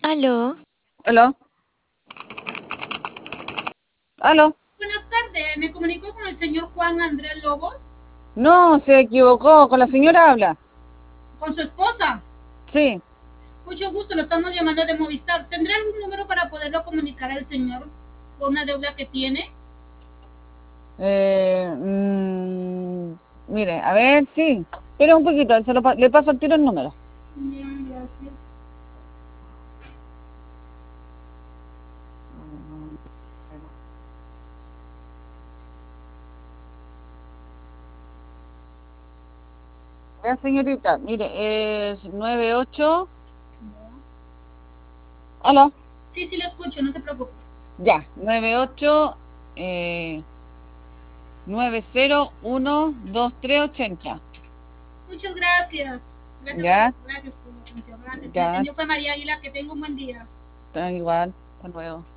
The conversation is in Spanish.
Aló, ¿Aló? ¿Aló? Buenas tardes, me comunico con el señor Juan Andrés Lobos, No, se equivocó. ¿Con la señora habla? con su esposa. Sí. Mucho gusto, lo estamos llamando de Movistar. ¿Tendrá algún número para poderlo comunicar al señor por una deuda que tiene? Eh, mm, Mire, a ver, sí. Espera un poquito, le paso al tiro el número. Bien, gracias. Ya, señorita, mire, es 98. ¿Aló? Sí, sí, lo escucho, no se preocupe. Ya, 98 901230. Muchas gracias. Ya, Gracias por la atención. Gracias. Me ya, atendió fue María Águila. Que tenga un buen día. está igual. Hasta luego.